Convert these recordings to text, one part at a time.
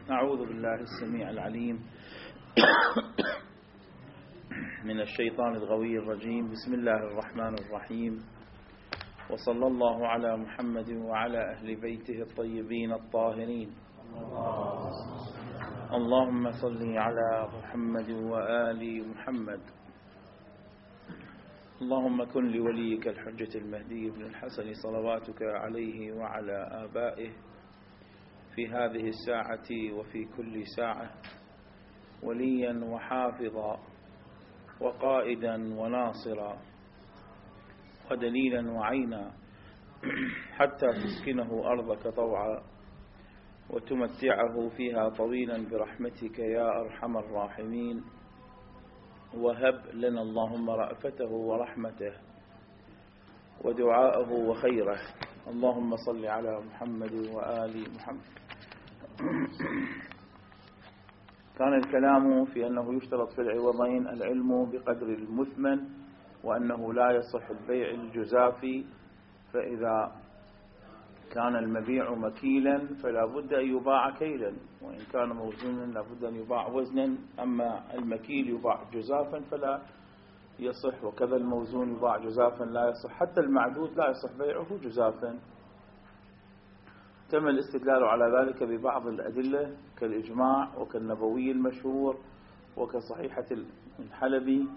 أعوذ بالله السميع العليم من الشيطان الغوي الرجيم. بسم الله الرحمن الرحيم، وصلى الله على محمد وعلى أهل بيته الطيبين الطاهرين. اللهم صل على محمد وآل محمد. اللهم كن لوليك الحجة المهدي بن الحسن صلواتك عليه وعلى آبائه في هذه الساعة وفي كل ساعة وليا وحافظا وقائدا وناصرا ودليلا وعينا، حتى تسكنه أرضك طوعا وتمتعه فيها طويلا برحمتك يا أرحم الراحمين. وهب لنا اللهم رأفته ورحمته ودعاءه وخيره. اللهم صل على محمد وآل محمد. كان الكلام في أنه يشترط في العوضين العلم بقدر المثمن، وأنه لا يصح البيع الجزافي، فإذا كان المبيع مكيلا فلا بد أن يباع كيلا، وإن كان موزونا لا بد أن يباع وزنا. أما المكيل يباع جزافا فلا يصح، وكذا الموزون يباع جزافا لا يصح، حتى المعدود لا يصح بيعه جزافا. تم الاستدلال على ذلك ببعض الأدلة كالإجماع وكالنبوي المشهور وكصحيحة الحلبي،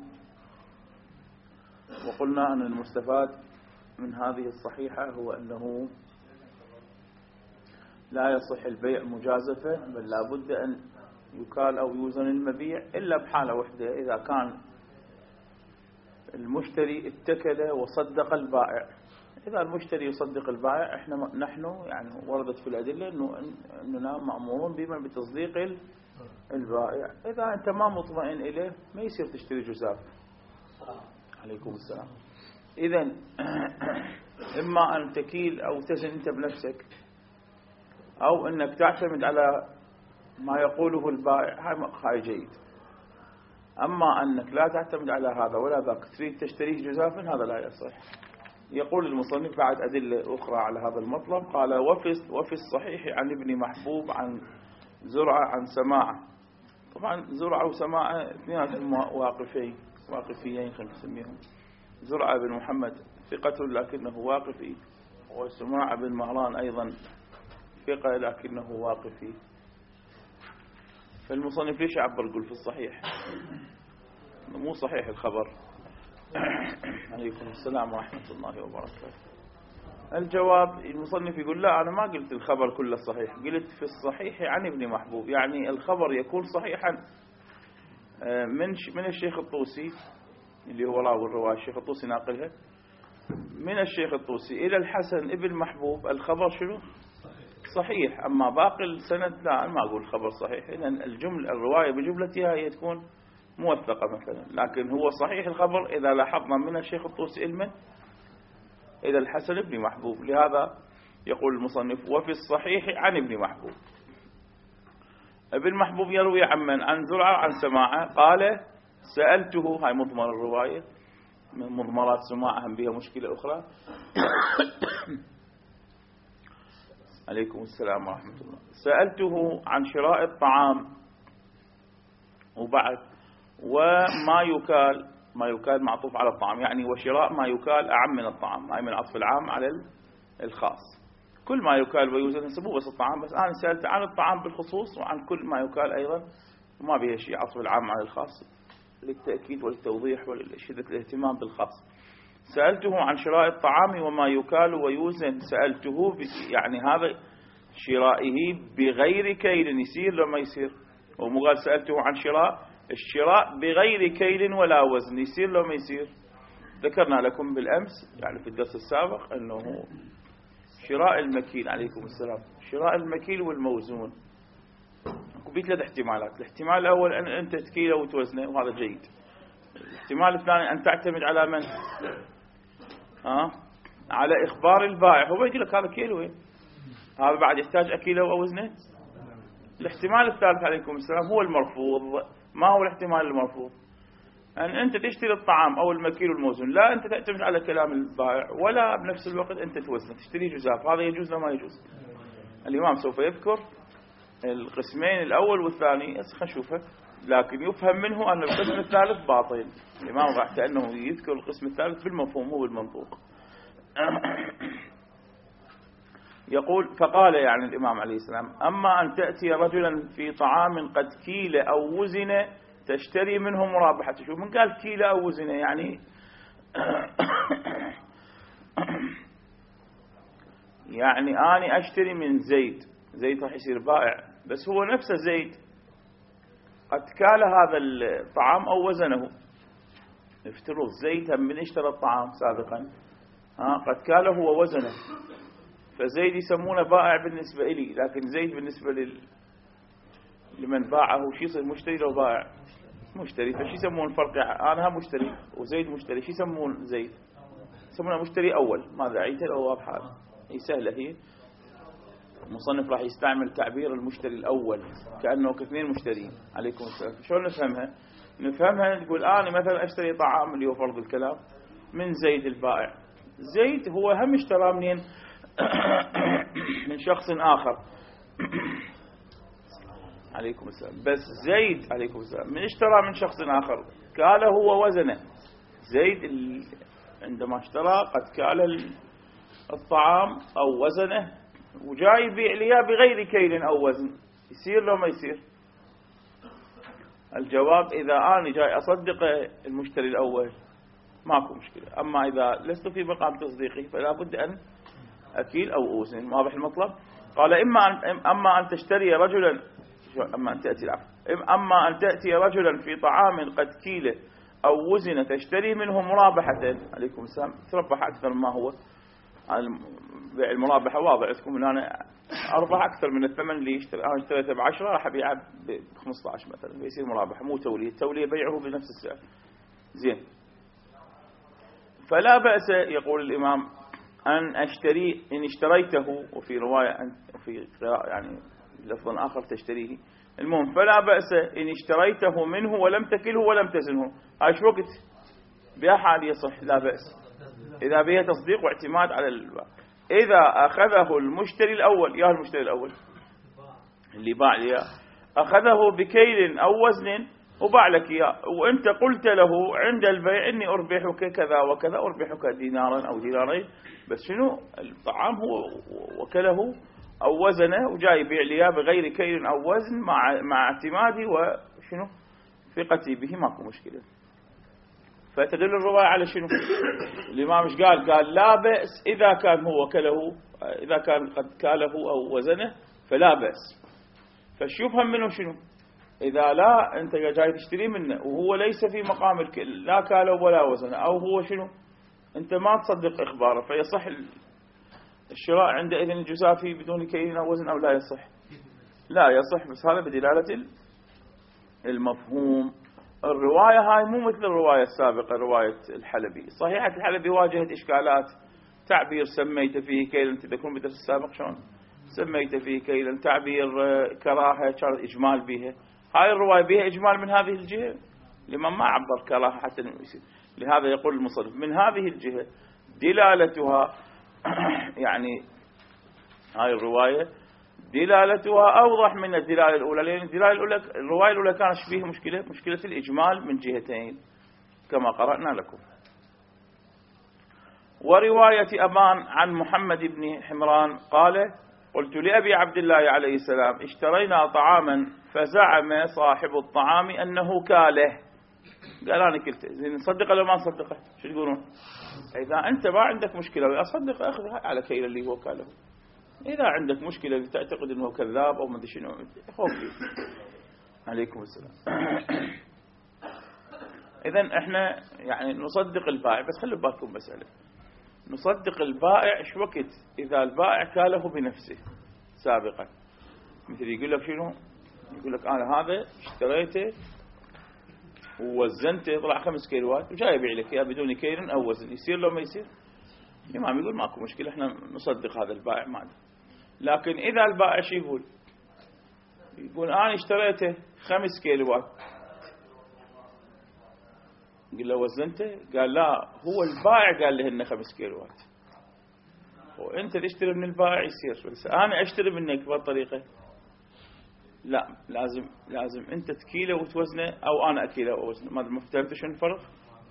وقلنا أن المستفاد من هذه الصحيحة هو أنه لا يصح البيع مجازفة، بل لا بد أن يكال أو يوزن المبيع إلا بحالة واحدة، إذا كان المشتري اتكل وصدق البائع. إذا المشتري يصدق البائع نحن يعني وردت في الأدلة أننا مأمورون بما بتصديق البائع. إذا أنت ما مطمئن إليه ما يصير تشتري جزاف. عليكم السلام. إذن إما أن تكيل أو تزن أنت بنفسك، أو أنك تعتمد على ما يقوله البائع، هاي جيد. أما أنك لا تعتمد على هذا ولا ذاك تريد تشتريه جزافا، هذا لا يصح. يقول المصنف بعد أدلة أخرى على هذا المطلب، قال وفي الصحيح عن ابن محبوب عن زرعة عن سماعة. طبعا زرعة وسماعة اثنين واقفيين خلينا نسميهم. زرعة بن محمد ثقة لكنه واقفي، وسماعة بن مهران أيضا ثقة لكنه واقفي. فالمصنف ليش عبر يقول في الصحيح؟ مو صحيح الخبر. عليكم السلام ورحمة الله وبركاته. الجواب المصنف يقول لا، أنا ما قلت الخبر كله صحيح، قلت في الصحيح عن ابن محبوب، يعني الخبر يكون صحيحا من الشيخ الطوسي اللي هو راوي الرواية، الشيخ الطوسي ناقلها من الشيخ الطوسي إلى الحسن ابن محبوب، الخبر شنو؟ صحيح. أما باقي السند لا، أنا ما أقول خبر صحيح، لأن الرواية بجملتها هي تكون موثقة مثلا، لكن هو صحيح الخبر إذا لاحظنا من الشيخ الطوسي إلى الحسن ابن محبوب. لهذا يقول المصنف وفي الصحيح عن ابن محبوب. ابن محبوب يروي عن زرعة عن سماعة قال سألته، هاي مضمر الرواية، من مضمرات سماعة هم بها مشكلة أخرى. عليكم السلام ورحمة الله. سألته عن شراء الطعام وبعد وما يكال، ما يكال معطوف على الطعام، يعني وشراء ما يكال أعم من الطعام، هاي من عطف العام على الخاص. كل ما يكال ويوزن نسبه بس الطعام، بس أنا سألت عن الطعام بالخصوص وعن كل ما يكال أيضا، وما بها شيء عطف العام على الخاص للتأكيد والتوضيح ولشدة الاهتمام بالخاص. سألته عن شراء الطعام وما يكال ويوزن. سألته يعني هذا شرائه بغير كيل، يصير لو ما يصير؟ ومو قال سألته عن الشراء بغير كيل ولا وزن، يصير لو ما يصير؟ ذكرنا لكم بالأمس يعني في الدرس السابق أنه شراء المكيل، عليكم السلام، شراء المكيل والموزون في 3 احتمالات. الاحتمال الأول أن أنت تكيله وتوزنه، وهذا جيد. الاحتمال الثاني أن تعتمد على من؟ على إخبار البائع، هو يقول لك هذا كيلو، هذا بعد يحتاج أكيله وأوزنه. الاحتمال الثالث عليكم السلام هو المرفوض. ما هو الاحتمال المرفوض؟ أن أنت تشتري الطعام أو المكيل والموزون، لا أنت تعتمد على كلام البائع ولا بنفس الوقت أنت توزن، تشتري جزاف. هذا يجوز ولا ما يجوز؟ الإمام سوف يذكر القسمين الأول والثاني خلينا نشوفه، لكن يفهم منه أن القسم الثالث باطل. الإمام راح كأنه يذكر القسم الثالث بالمفهوم مو بالمنطوق. يقول فقال يعني الإمام عليه السلام: أما أن تأتي رجلا في طعام قد كيل أو وزن تشتري منه مرابحة. شوف من قال كيل أو وزن يعني يعني أنا أشتري من زيد، زيد راح يصير بائع، بس هو نفسه زيد قد كال هذا الطعام أو وزنه. افترض زيد هم من اشترى الطعام سابقا قد كاله هو وزنه، فزيد يسمونه بائع بالنسبة إلي، لكن زيد بالنسبة لمن باعه شو يصير؟ مشتري لو بائع مشتري. فشو يسمون الفرق؟ أنا مشتري وزيد مشتري، شو يسمون زيد؟ يسمونه مشتري أول. ماذا عيته أو واضحة؟ هي سهلة. هي المصنف راح يستعمل تعبير المشتري الأول كأنه كاثنين مشترين. عليكم السلام. شلون نفهمها؟ نفهمها تقول أنا مثلا أشتري طعام اللي هو فرض الكلام من زيد البائع. زيد هو هم اشترى منين؟ من شخص آخر. عليكم السلام. بس زيد عليكم السلام من اشترى من شخص آخر كاله هو وزنه. زيد عندما اشترى قد كال الطعام أو وزنه وجاي يبيع لي بغير كيل أو وزن، يصير لو ما يصير؟ الجواب إذا أنا جاي أصدق المشتري الأول ماكو مشكلة، أما إذا لست في مقام تصديقي فلا بد أن أكيل أو أوزن. واضح المطلب؟ قال أما أن تشتري رجلا، أما أن تأتي العفو، أما أن تأتي رجلا في طعام قد كيل أو وزن تشتري منه مرابحة. عليكم السلام. تربح أكثر مما هو. بيع المرابحة واضح عندكم ان انا اربح اكثر من الثمن اللي يشتري. انا اشتريته ب10 راح ابيعه ب15 مثلا، بيصير مرابحة مو تولية. التولية بيعه بنفس السعر. زين. فلا بأس يقول الإمام أن أشتري إن اشتريته، وفي رواية في يعني لفظ آخر تشتريه. المهم فلا بأس إن اشتريته منه ولم تكله ولم تزنه. هاي شو وقت بها حال يصح لا بأس إذا بها تصديق واعتماد على الباع. إذا أخذه المشتري الأول، يا المشتري الأول اللي باع لي أخذه بكيل أو وزن وباع لك إياه، وأنت قلت له عند البيع إني أربحك كذا وكذا، أربحك دينارا أو دينارين، بس شنو الطعام هو وكله أو وزنه وجاي يبيع لي بغير كيل أو وزن مع اعتمادي وشنو ثقتي به، ماكو مشكلة. فتدل الرواية على شنو؟ الإمام مش قال لا بأس إذا كان هو كله، إذا كان قد كاله أو وزنه فلا بأس. فشوفهم منه شنو؟ إذا لا أنت جاي تشتري منه وهو ليس في مقام الكل، لا كاله ولا وزنه، أو هو شنو أنت ما تصدق إخباره، فيصح الشراء عندئذ الجزافي بدون كيل أو وزن أو لا يصح؟ لا يصح، بس هذا بدلالة المفهوم. الرواية هاي مو مثل الرواية السابقة، رواية الحلبي. صحيحة الحلبي واجهت إشكالات، تعبير سميت فيه كيلا، تذكرون بدرس السابق شلون سميت فيه كيلا، تعبير كراهة كان إجمال بها. هاي الرواية بها إجمال من هذه الجهة، لمن ما عبر كراهة حتى يصير. لهذا يقول المصنف من هذه الجهة دلالتها يعني هاي الرواية دلالتها أوضح من الدلالة الأولى، لأن الدلالة الأولى الرواية الأولى كانت فيه مشكلة الإجمال من جهتين كما قرأنا لكم. ورواية أبان عن محمد بن حمران قال قلت لأبي عبد الله عليه السلام اشترينا طعاما فزعم صاحب الطعام أنه كاله. قال أنا كلته، زين نصدقه لو ما نصدقه؟ شو تقولون؟ إذا أنت ما عندك مشكلة أصدق أخذها على كيل اللي هو كاله. إذا عندك مشكلة تعتقد أنه كذاب أو ما أدري شنو خوف فيه. عليكم السلام. إذن إحنا يعني نصدق البائع، بس خلوا بالكم مسألة، نصدق البائع شو وقت؟ إذا البائع كاله بنفسه سابقا، مثل يقول لك شنو؟ يقول لك أنا هذا اشتريته ووزنته يطلع 5 كيلوات وجاي يبيع لك إياه بدون كيل أو وزن، يصير لو ما يصير؟ الإمام يقول ماكو مشكلة، إحنا نصدق هذا البائع معنا. لكن إذا البائع شو يقول أنا اشتريته 5 كيلوات، قال له وزنته؟ قال لا، هو البائع قال له إنه 5 كيلوات، وأنت تشتري من البائع يصير، بس أنا أشتري منك بهالطريقة لا، لازم أنت تكيله وتوزنه أو أنا أكيله وأوزنه. ما فهمت شنو الفرق؟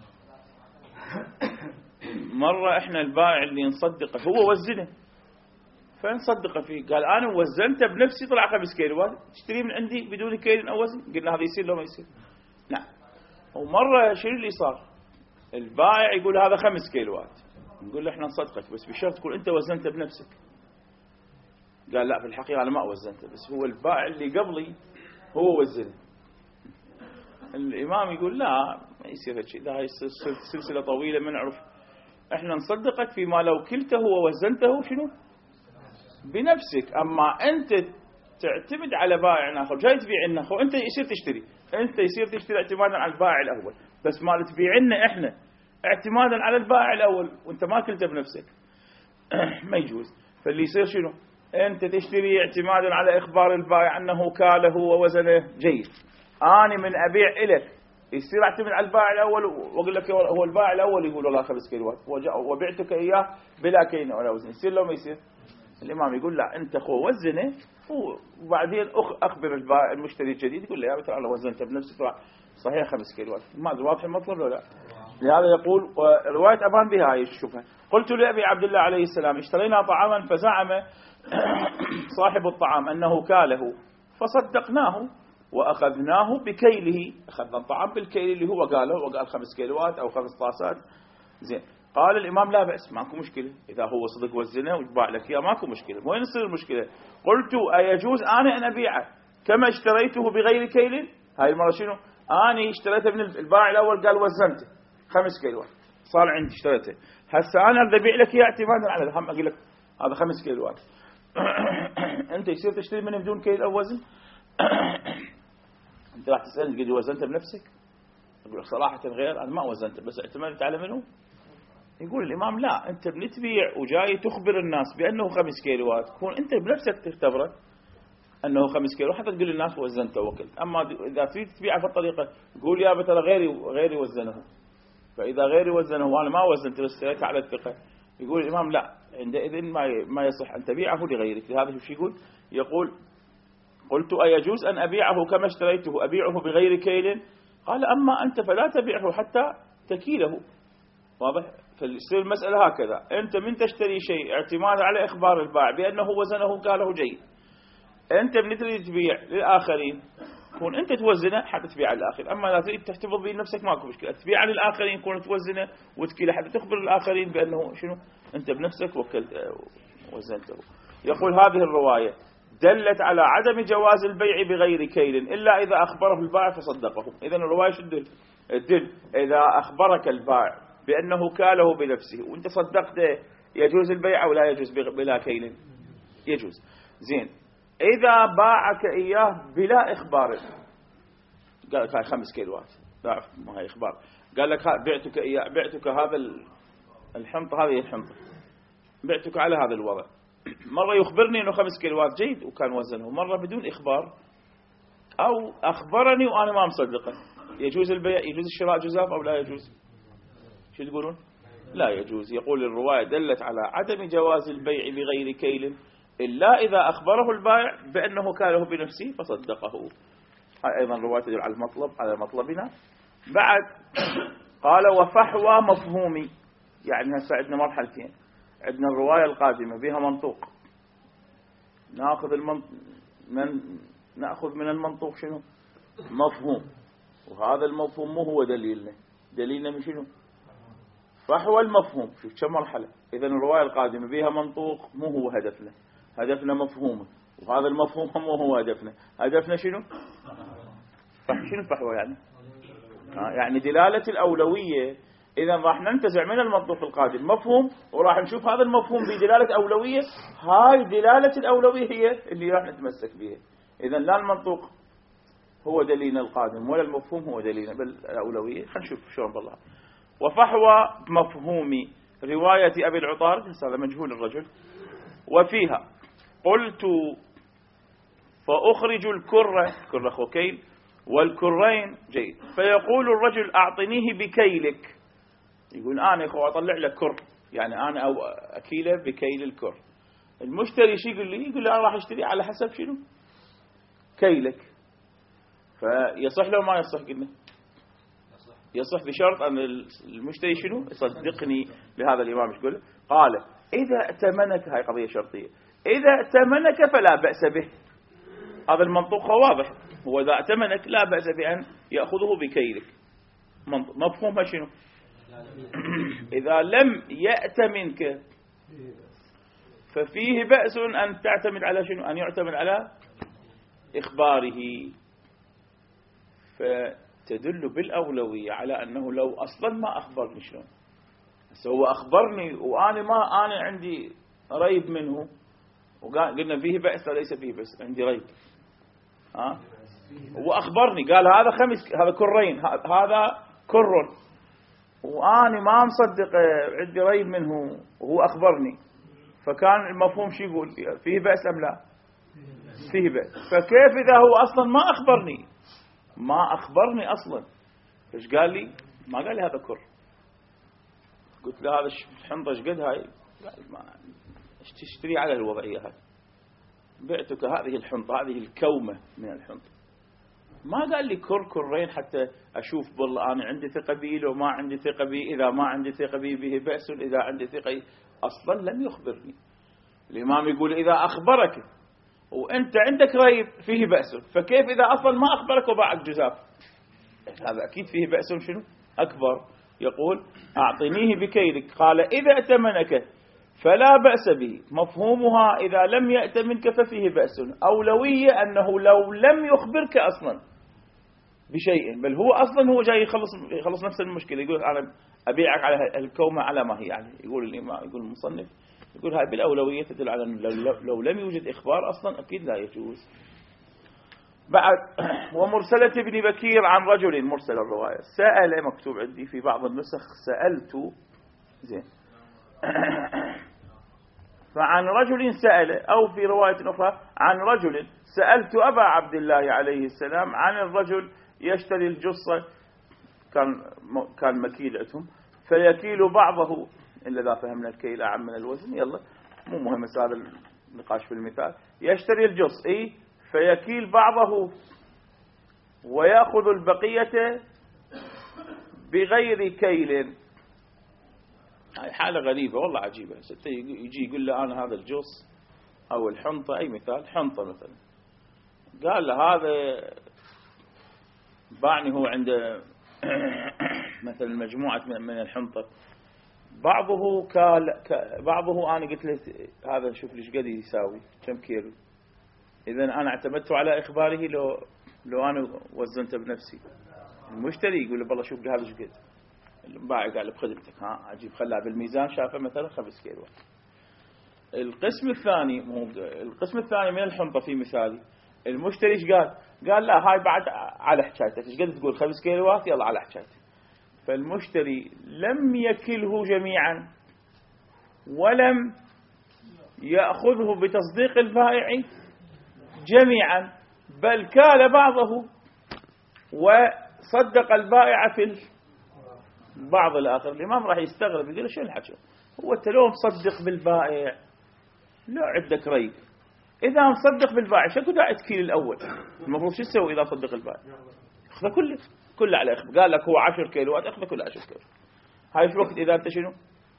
مرة إحنا البائع اللي نصدقه هو وزنه فنصدقه فيه، قال أنا وزنته بنفسي طلع 5 كيلوات، تشتري من عندي بدون كيل أو وزن؟ قلنا هذا يصير لو ما يصير؟ نعم. ومرة شنو اللي صار؟ البائع يقول هذا 5 كيلوات، نقول له إحنا نصدقك بس بشرط تكون أنت وزنته بنفسك. قال لا، في الحقيقة أنا ما وزنته، بس هو البائع اللي قبلي هو وزنه. الإمام يقول لا، ما يصير هالشيء، ده يصير سلسلة طويلة ما نعرف. إحنا نصدقك فيما لو كلته ووزنته شنو بنفسك، أما أنت تعتمد على بائع آخر جاي تبيع لنا، أنت يصير تشتري اعتمادا على البائع الأول، بس ما تبيع لنا إحنا اعتمادا على البائع الأول وأنت ما كلته بنفسك ما يجوز. فاللي يصير شنو؟ أنت تشتري اعتمادا على إخبار البائع أنه كاله ووزنه جيد، أنا من أبيع إلك يصير اعتمد على البائع الأول وأقول لك هو البائع الأول يقول والله 5 كيلوات وبعتك إياه بلا كيل ولا وزن، يصير لو ما يصير؟ الإمام يقول لا، أنت وزنه وبعدين أخبر البائع المشتري الجديد يقول له يا ترى أنا وزنته بنفسي صحيح 5 كيلوات. ما أدري واضح المطلب ولا لا؟ لهذا يقول رواية أبان بها هاي الشبهة. قلت لأبي عبد الله عليه السلام اشترينا طعاما فزعم صاحب الطعام أنه كاله فصدقناه وأخذناه بكيله، أخذنا الطعام بالكيل اللي هو قاله، وقال 5 كيلوات أو 5 طاسات. زين، قال الإمام لا بأس، ماكو مشكلة، إذا هو صدق وزنه ويباع لك إياه ماكو مشكلة. وين يصير المشكلة؟ قلت أيجوز أنا أن أبيعه كما اشتريته بغير كيل؟ هاي المرة شنو؟ أنا اشتريته من البائع الأول قال وزنته 5 كيلوات، صار عندي اشتريته، هسه أنا أريد أبيع لك إياه اعتمادا على الهم، أقول لك هذا 5 كيلوات أنت يصير تشتري منه بدون كيل أو وزن؟ أنت راح تسألني قد وزنته بنفسك؟ أقول لك صراحة غير، أنا ما وزنته بس اعتمدت على منه. يقول الإمام لا، أنت بتبيع وجاي تخبر الناس بأنه 5 كيلوات، كون أنت بنفسك تختبره أنه 5 كيلو حتى تقول للناس وزنته وكلت. أما إذا تريد تبيعه في الطريقة قول يا ترى غيري وزنه، فإذا غيري وزنه وأنا ما وزنت بس اشتريت على الثقة، يقول الإمام لا، عندئذ ما يصح أن تبيعه لغيرك. لهذا شو يقول قلت أيجوز أن أبيعه كما اشتريته أبيعه بغير كيل؟ قال أما أنت فلا تبيعه حتى تكيله. واضح؟ فالسير المسألة هكذا، أنت من تشتري شيء اعتماد على إخبار البائع بأنه وزنه قاله جيد، أنت من تريد تبيع للآخرين كون أنت توزنه حتى تبيع للآخرين. أما لا تريد تحتفظ به لنفسك ماكو مشكلة، تبيع للآخرين كون توزنه وتكيله حتى تخبر الآخرين بأنه شنو أنت بنفسك وزنته. يقول هذه الرواية دلت على عدم جواز البيع بغير كيل إلا إذا أخبره البائع فصدقه. إذن الرواية شو الدل؟ إذا أخبرك البائع بأنه كاله بنفسه وأنت صدقته يجوز البيع أو لا يجوز بلا كيل؟ يجوز. زين، إذا باعك إياه بلا إخبار، قال لك هاي 5 كيلوات، ضعف ما هي إخبار، قال لك بعتك إياه، بعتك هذا الحنطة، هذه الحنطة بعتك على هذا الوضع، مرة يخبرني أنه 5 كيلوات جيد وكان وزنه، مرة بدون إخبار، أو أخبرني وأنا ما مصدقه، يجوز البيع، يجوز الشراء جزاف أو لا يجوز؟ شو تقولون؟ لا يجوز. يقول الرواية دلت على عدم جواز البيع بغير كيل إلا إذا أخبره البائع بأنه كاله بنفسه فصدقه. هاي أيضا رواية تدل على المطلب، على مطلبنا. بعد قال وفحوى مفهومي، يعني هسه عندنا مرحلتين، عندنا الرواية القادمة بها منطوق، نأخذ من المنطوق شنو؟ مفهوم، وهذا المفهوم مو هو دليلنا من شنو؟ فحوى المفهوم. شوف كم مرحلة. إذن الرواية القادمة بها منطوق مو هو هدفنا مفهومه، وهذا المفهوم مو هو هدفنا شنو؟ شنو الفحوى يعني دلالة الأولوية. إذا راح ننتزع من المنطوق القادم مفهوم وراح نشوف هذا المفهوم بدلالة أولوية، هاي دلالة الأولوية هي اللي راح نتمسك بها. إذا لا المنطوق هو دليلنا القادم ولا المفهوم هو دليلنا بالأولوية. خلينا نشوف شلون بالله. وفحوى مفهوم رواية أبي العطار، هذا مجهول الرجل، وفيها قلت فأخرج الكرة خوكيل والكرين جيد، فيقول الرجل أعطنيه بكيلك، يقول أنا أخو أطلع لك كر، يعني أنا أو أكيله بكيل الكر. المشتري شو يقول لي؟ يقول لي أنا راح أشتري على حسب شنو؟ كيلك، فيصح لو ما يصح؟ قلنا يصح بشرط أن المشتري شنو يصدقني لهذا الإمام. ايش يقول؟ قال إذا ائتمنك، هاي قضية شرطية، إذا ائتمنك فلا بأس به. هذا المنطوق واضح، هو إذا ائتمنك لا بأس بأن يأخذه بكيلك. مفهومها شنو؟ إذا لم يأتمنك ففيه بأس أن تعتمد على شنو؟ أن يعتمد على إخباره. فتدل بالأولوية على أنه لو أصلا ما أخبرني، شلون هو أخبرني وأنا ما أنا عندي ريب منه، وقلنا فيه بأس وليس فيه بأس، عندي ريب. هو أخبرني قال هذا هذا كرين، هذا كر، وأنا ما مصدق، عندي ريب منه، وهو أخبرني، فكان المفهوم شو يقول؟ فيه بأس أم لا؟ فيه بأس. فكيف إذا هو أصلا ما أخبرني؟ ما أخبرني أصلا. إيش قال لي؟ ما قال لي هذا كر. قلت له هذا الحنطة ايش قد هاي؟ قال ما تشتري على الوضعية هاي، بعتك هذه الحنطة، هذه الكومة من الحنطة. ما قال لي كرين حتى أشوف والله أنا عندي ثقة به لو ما عندي ثقة به، إذا ما عندي ثقة به بأس، إذا عندي ثقة. أصلا لم يخبرني. الإمام يقول إذا أخبرك وأنت عندك ريب فيه بأس، فكيف إذا أصلا ما أخبرك وباعك جزاف؟ هذا أكيد فيه بأس شنو أكبر. يقول أعطنيه بكيلك. قال إذا ائتمنك فلا بأس به. مفهومها إذا لم يأتمنك ففيه بأس. أولوية أنه لو لم يخبرك أصلا بشيء، بل هو أصلا هو جاي يخلص نفس المشكلة، يقول أنا أبيعك على الكومة على ما هي، يعني يقول الإمام، يقول المصنف، يقول هاي بالأولوية تدل على أنه لو لم يوجد إخبار أصلا أكيد لا يجوز. بعد ومرسلة ابن بكير عن رجل، مرسل الرواية، سأل، مكتوب عندي في بعض النسخ سألت، زين فعن رجل سأل، أو في رواية أخرى عن رجل سألت أبا عبد الله عليه السلام عن الرجل يشتري الجصة، كان مكيل عندهم، فيكيل بعضه، إلا إذا فهمنا الكيل أعم من الوزن، يلا مو مهم هذا النقاش في المثال. يشتري الجص فيكيل بعضه ويأخذ البقية بغير كيل. هاي حالة غريبة والله عجيبة. يجي يقول له أنا هذا الجص أو الحنطة، أي مثال حنطة مثلا، قال له هذا باعني هو عنده مثلا مجموعة من الحنطة، بعضه بعضه أنا قلت له هذا شوف ليش قد يساوي كم كيلو، إذا أنا اعتمدت على إخباره لو أنا وزنته بنفسي. المشتري يقول له والله شوف لي هذا ايش قد، البائع قال له بخدمتك، أجيب خلاه بالميزان شافه مثلا 5 كيلو. القسم الثاني من الحنطة في مثالي، المشتري ايش قال لا هاي بعد على حكايتك، ايش قد تقول 5 كيلوات، يلا على حكايتك. فالمشتري لم يكله جميعا ولم يأخذه بتصديق البائع جميعا، بل كال بعضه وصدق البائع في البعض الآخر. الإمام راح يستغرب، يقول شو الحكي، هو أنت لو مصدق بالبائع لا عندك ريب، إذا مصدق بالبائع شكو داعي تكيل الأول؟ المفروض شو تسوي إذا صدق البائع؟ اخذه كله على إخبار، قال لك هو 10 كيلوات اخذه كله 10 كيلو. هاي في وقت إذا أنت شنو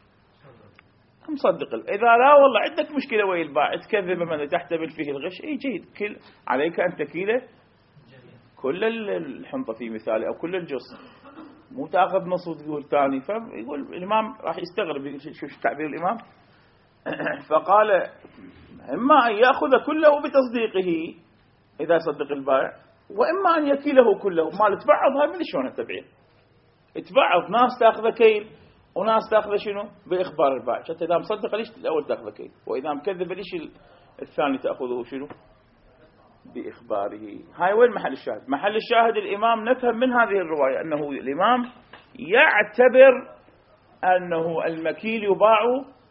مصدق. إذا لا والله عندك مشكلة ويا البائع، تكذب من تحتمل فيه الغش، جيد عليك أن تكيله كل الحنطة في مثالي أو كل الجص، مو تأخذ نص وتقول ثاني. فيقول الإمام راح يستغرب، شوف تعبير الإمام فقال إما أن يأخذ كله بتصديقه إذا صدق البائع، وإما أن يكيله كله. ما تبعض هاي من شلون التبعيض؟ تبعض، ناس تأخذ كيل وناس تأخذ شنو بإخبار البائع، حتى إذا مصدق ليش الأول تأخذ كيل، وإذا مكذب ليش الثاني تأخذه شنو بإخباره. هاي وين محل الشاهد؟ محل الشاهد الإمام نفهم من هذه الرواية أنه الإمام يعتبر أنه المكيل يباع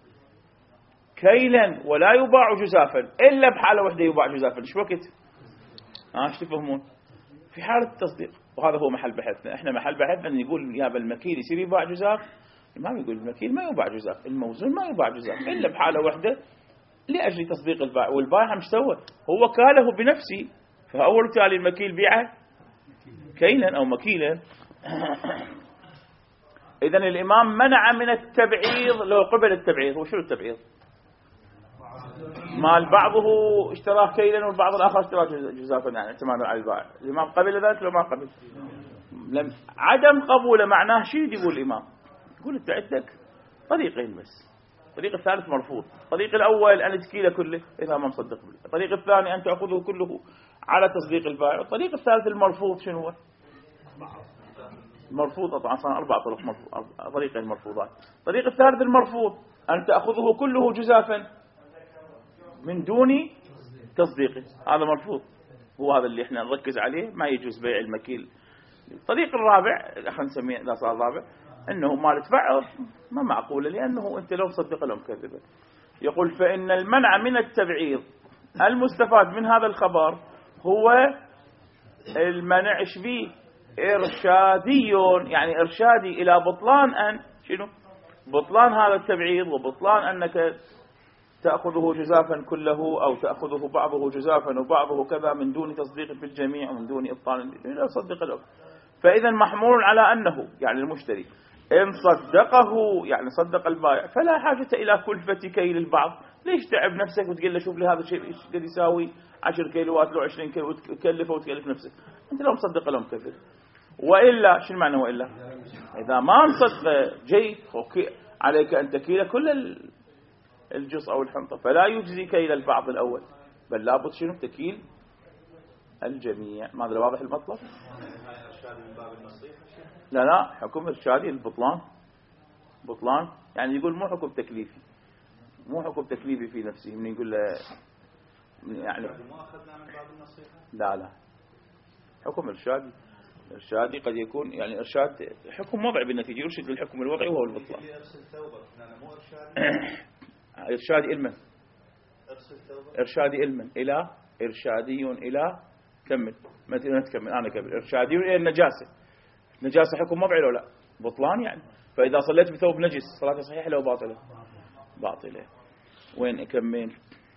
كيلا ولا يباع جزافا، إلا بحالة واحدة يباع جزافا. شو وقت؟ ايش تفهمون؟ في حالة التصديق. وهذا هو محل بحثنا. احنا محل بحثنا أن يقول يا المكيل يصير يباع جزاف، الإمام يقول المكيل ما يباع جزاف، الموزون ما يباع جزاف إلا بحالة واحدة لأجل تصديق البائع. والبائع مش سوى؟ هو كاله بنفسه، فأول تالي المكيل بيعه كيلا أو مكيلا. إذن الإمام منع من التبعيض لو قبل التبعيض. وشو التبعيض؟ مال بعضه اشتراه كيلا والبعض الآخر اشتراه جزافا، يعني اعتمادا على البائع. الإمام قبل ذلك لو ما قبل. عدم قبوله معناه شيء. يقول الإمام، يقول أنت عندك طريقين بس. الطريق الثالث مرفوض. الطريق الأول أن تكيله كله إذا ما مصدق به. الطريق الثاني أن تأخذه كله على تصديق البائع. الطريق الثالث المرفوض شنو هو؟ المرفوض طبعا صار 4 طرق طريقين مرفوضات. الطريق الثالث المرفوض أن تأخذه كله جزافا من دون تصديقه، هذا مرفوض. هو هذا اللي احنا نركز عليه، ما يجوز بيع المكيل. الطريق الرابع خلينا نسميه إذا صار الرابع أنه مال تبعض ما معقولة، لأنه أنت لو مصدق لو مكذبة. يقول فإن المنع من التبعيض المستفاد من هذا الخبر هو المنع به إرشادي، يعني إرشادي إلى بطلان أن شنو؟ بطلان هذا التبعيض، وبطلان أنك تأخذه جزافا كله أو تأخذه بعضه جزافا وبعضه كذا من دون تصديق في الجميع ومن دون إبطال لا صدق له. فإذا محمول على أنه يعني المشتري إن صدقه يعني صدق البائع فلا حاجة إلى كلفة كيل البعض. ليش تعب نفسك وتقول له شوف لي هذا الشيء قد يساوي 10 كيلوات لو 20 كيلو وتكلفه وتكلف نفسك. أنت لو مصدق لهم كثير. وإلا شو المعنى وإلا؟ إذا ما مصدق جيد عليك أن تكيل كل الجزء أو الحنطة، فلا يجزي كيل البعض الأول بل لابد شنو تكيل الجميع. ماذا واضح المطلب؟ لا حكم إرشادي البطلان. بطلان يعني يقول مو حكم تكليفي، مو حكم تكليفي في نفسه. من يقول له يعني لا حكم إرشادي. إرشادي قد يكون يعني إرشاد حكم وضعي بالنتيجة، يرشد للحكم الوضعي وهو البطلان. إرشادي علما، إرشادي علما إلى إرشادي إلى كمل ما تكمل أنا كمل. إرشادي إلى النجاسة. نجاسة حكم وضعي لو لا بطلان يعني. فإذا صليت بثوب نجس صلاته صحيحة لو باطلة؟ باطلة. وين أكمل؟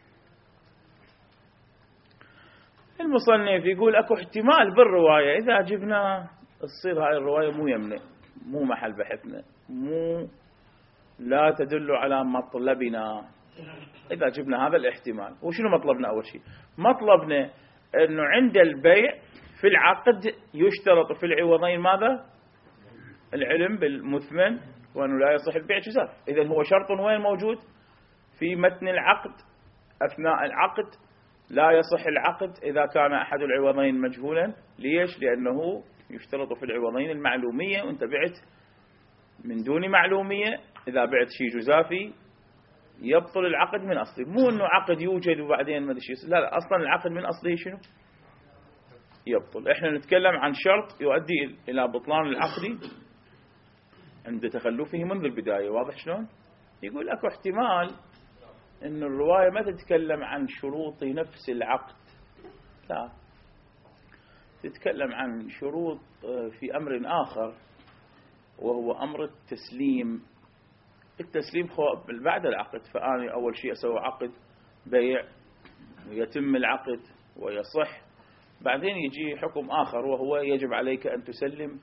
المصنف يقول أكو احتمال بالرواية إذا جبنا تصير هاي الرواية مو يمنى، مو محل بحثنا، مو لا تدل على مطلبنا. إذا جبنا هذا الاحتمال وشنو مطلبنا؟ أول شيء مطلبنا أنه عند البيع في العقد يشترط في العوضين ماذا؟ العلم بالمثمن وأنه لا يصح البيع جزاف. إذن هو شرط وين موجود؟ في متن العقد. أثناء العقد لا يصح العقد إذا كان أحد العوضين مجهولا. ليش؟ لأنه يشترط في العوضين المعلومية، وانت بعت من دون معلومية. إذا بعت شيء جزافي يبطل العقد من أصله. مو أنه عقد يوجد وبعدين ما شيء، لا أصلا العقد من أصله شنو؟ يبطل. إحنا نتكلم عن شرط يؤدي إلى بطلان العقد عند تخلفه منذ البداية. واضح شلون؟ يقول أكو احتمال أن الرواية ما تتكلم عن شروط نفس العقد، لا تتكلم عن شروط في أمر آخر وهو أمر التسليم. التسليم بعد العقد. فأنا أول شيء أسوي عقد بيع ويتم العقد ويصح، بعدين يجي حكم آخر وهو يجب عليك أن تسلم.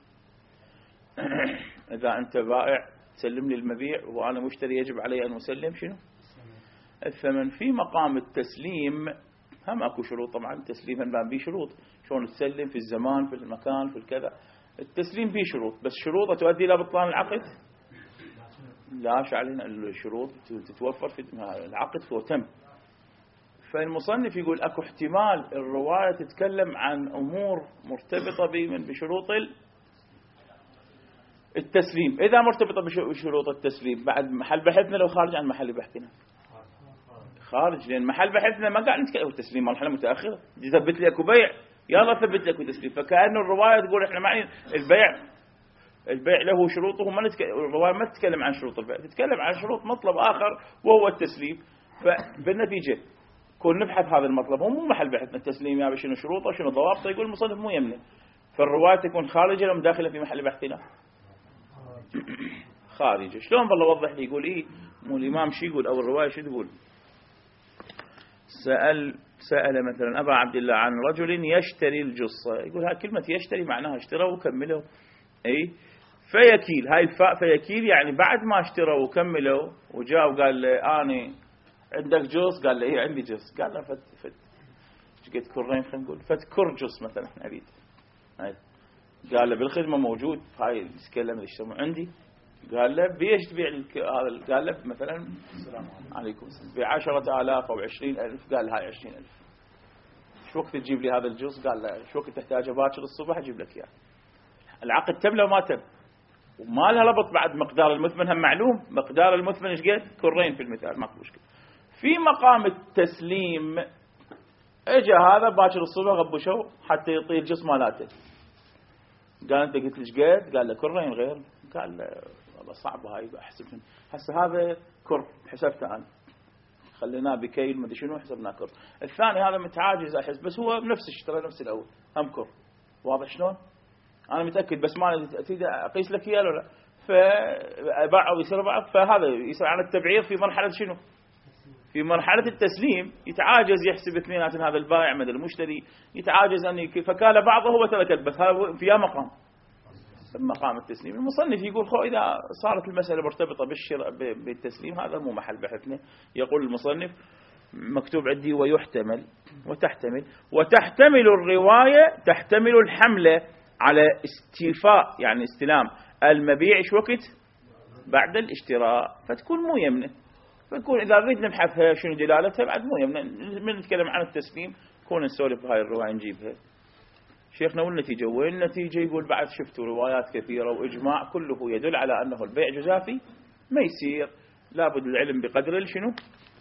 إذا أنت بائع تسلم لي المبيع وأنا مشتري يجب علي أن أسلم شنو؟ الثمن. في مقام التسليم هم أكو شروط طبعا. التسليم هم بيه شروط، شلون تسلم في الزمان في المكان في الكذا. التسليم بيه شروط، بس شروطه تؤدي إلى بطلان العقد؟ لا علينا الشروط تتوفر في العقد وتم. فالمصنف يقول أكو احتمال الرواية تتكلم عن أمور مرتبطة بشروط التسليم. إذا مرتبطة بشروط التسليم بعد محل بحثنا لو خارج عن محل بحثنا خارج، لأن محل بحثنا ما قاعد نتكلم التسليم مرحلة متأخرة. يثبت لي أكو بيع يلا ثبت لي أكو تسليم. فكأن الرواية تقول إحنا معين البيع له شروطه. الرواية ما تتكلم عن شروط البيع، تتكلم عن شروط مطلب آخر وهو التسليم. فبالنتيجة كون نبحث هذا المطلب هو مو محل بحثنا التسليم يا شنو شروطه شنو ضوابطه. يقول المصنف مو يمنه. فالرواية تكون خارجة أم داخلة في محل بحثنا؟ خارجة. شلون بالله وضح لي؟ يقول إيه مو الإمام شو يقول أو الرواية شو تقول؟ سأل سأل مثلا أبا عبد الله عن رجل يشتري الجصة، يقول هاي كلمة يشتري معناها اشترى وكملوا، أي فيكيل، هاي الفاء فيكيل يعني بعد ما اشتروا وكملوا وجاء وقال له أنا عندك جص، قال له إيه عندي جص، قال له فت قد كرين، خلينا نقول فت جص مثلا أريد، قال له بالخدمة موجود هاي السكيلة اللي اشتروا عندي، قال له بيش تبيع هذا، قال له مثلا السلام عليكم ب10,000 أو 20,000، قال له هاي 20,000، شو وقت تجيب لي هذا الجزء؟ قال له شو وقت تحتاجه باكر الصبح أجيب لك إياه. العقد تم لو ما تم، وما لها لبط بعد مقدار المثمن، هم معلوم مقدار المثمن ايش قد؟ كرين في المثال، ماكو مشكلة. في مقام التسليم اجى هذا باكر الصبح غبشوا حتى يعطيه الجزء مالاته، قال انت قلت ليش قد؟ قال له كرين غير، قال له والله صعبه هاي احسب هسه هذا كر حسبته انا خليناه بكيل ما ادري شنو حسبناه كر، الثاني هذا متعاجز احس بس هو نفس اشترى نفس الاول هم كر، واضح شلون؟ انا متاكد بس ما تريد اقيس لك اياه ولا لا، فباعوا يصير بعض، فهذا يصير على التبعير في مرحله شنو؟ في مرحله التسليم يتعاجز يحسب اثنيناتهم، هذا البائع مدى المشتري يتعاجز ان فكال بعضه وترك، بس هذا فيها مقام التسليم. المصنف يقول خو إذا صارت المسألة مرتبطة بالتسليم هذا مو محل بحثنا. يقول المصنف مكتوب عندي ويحتمل وتحتمل الرواية تحتمل الحملة على استيفاء يعني استلام المبيع شو وقت بعد الاشتراء، فتكون مو يمنة، فتكون إذا نريد نبحثها شنو دلالتها بعد مو يمنة، من نتكلم عن التسليم كون نسولف بهاي الرواية نجيبها. شيخنا والنتيجة يقول بعد شفتوا روايات كثيرة وإجماع كله يدل على أنه البيع جزافي ما يصير، لابد العلم بقدر شنو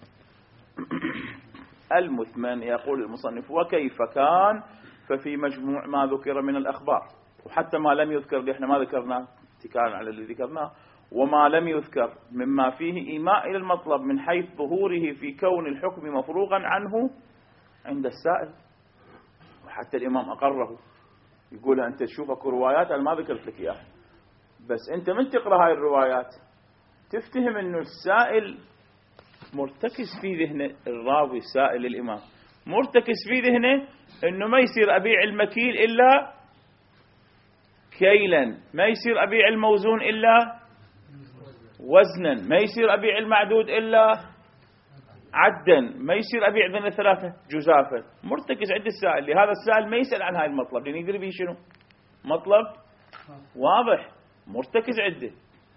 المثمن. يقول المصنف وكيف كان، ففي مجموع ما ذكر من الأخبار، وحتى ما لم يذكر احنا ما ذكرناه اتكالا على اللي ذكرناه، وما لم يذكر مما فيه إيماء إلى المطلب من حيث ظهوره في كون الحكم مفروغا عنه عند السائل، وحتى الإمام أقره، يقول أنت تشوفك روايات أنا ما ذكرت لك إياها، بس أنت من تقرأ هاي الروايات تفتهم أنه السائل مرتكز في ذهنه، الراوي السائل الإمام مرتكز في ذهنه أنه ما يصير أبيع المكيل إلا كيلا، ما يصير أبيع الموزون إلا وزنا، ما يصير أبيع المعدود إلا عدا، ما يصير أبيع بين الثلاثة جزافا، مرتكز عند السائل. لهذا السائل ما يسأل عن هاي المطلب لأن يدري به شنو مطلب واضح مرتكز عنده،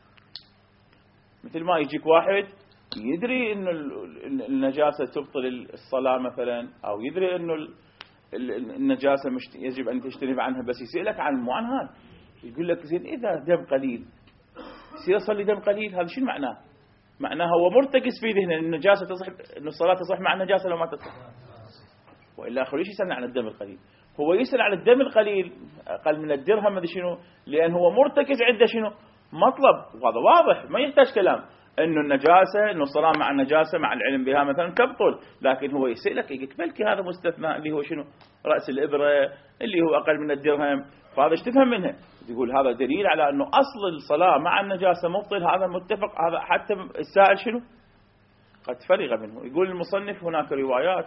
مثل ما يجيك واحد يدري إنه النجاسة تبطل الصلاة مثلا، أو يدري إنه النجاسة يجب أن تجتنب عنها، بس يسألك عن مو عن هذا، يقول لك زين إذا دم قليل يصير يصلي دم قليل، هذا شو معناه؟ معناه هو مرتكز في ذهنه ان النجاسه تصح، ان الصلاه تصح مع النجاسه لو ما تصح، والا اخر شيء يسالنا عن الدم القليل، هو يسال عن الدم القليل اقل من الدرهم هذا شنو؟ لان هو مرتكز عنده شنو مطلب، وهذا واضح ما يحتاج كلام، انه النجاسه انه الصلاه مع النجاسه مع العلم بها مثلا تبطل، لكن هو يسالك يقول بلكي هذا مستثنى اللي هو شنو راس الابره اللي هو اقل من الدرهم، فهذا ايش تفهم منه؟ يقول هذا دليل على أنه أصل الصلاة مع النجاسة مبطل، هذا متفق، هذا حتى السائل شنو قد فرغ منه. يقول المصنف هناك روايات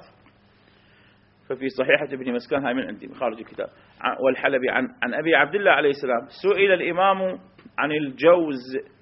ففي صحيحة ابن مسكان، هاي من عندي خارج الكتاب، والحلبي عن أبي عبد الله عليه السلام سئل الإمام عن الجوز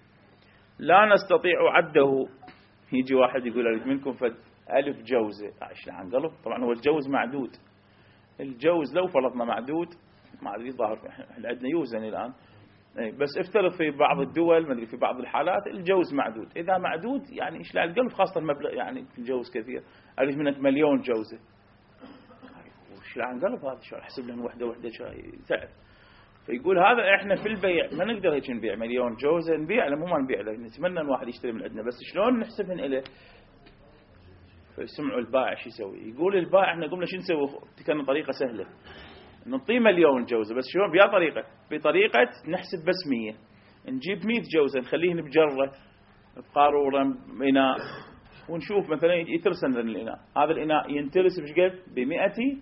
لا نستطيع عده، يجي واحد يقول أريد منكم ألف جوزة، ايش عن قلب، طبعا هو الجوز معدود، الجوز لو فرضنا معدود ما أدري ظاهر احنا عندنا يوزن الآن، بس افترض في بعض الدول ما أدري في بعض الحالات الجوز معدود، إذا معدود يعني إيش لا القلب خاصة المبلغ يعني الجوز كثير، أريد منك 1,000,000 جوزة، وش لا عن قلب هذا شو أحسب لهم وحدة تعرف، فيقول هذا إحنا في البيع ما نقدر هيك نبيع 1,000,000 جوزة، نبيع له مو ما نبيع له، نتمنى أن واحد يشتري من عندنا، بس شلون نحسبهن إليه؟ فيسمعوا البائع شو يسوي؟ يقول البائع إحنا قمنا شو نسوي؟ كان طريقة سهلة نعطيه 1,000,000 جوزة، بس شلون بيا طريقة؟ بطريقة نحسب بس 100، نجيب 100 جوزة نخليهن بجرة بقارورة إناء، ونشوف مثلا يترسن الإناء، هذا الإناء ينترس بشقد ب100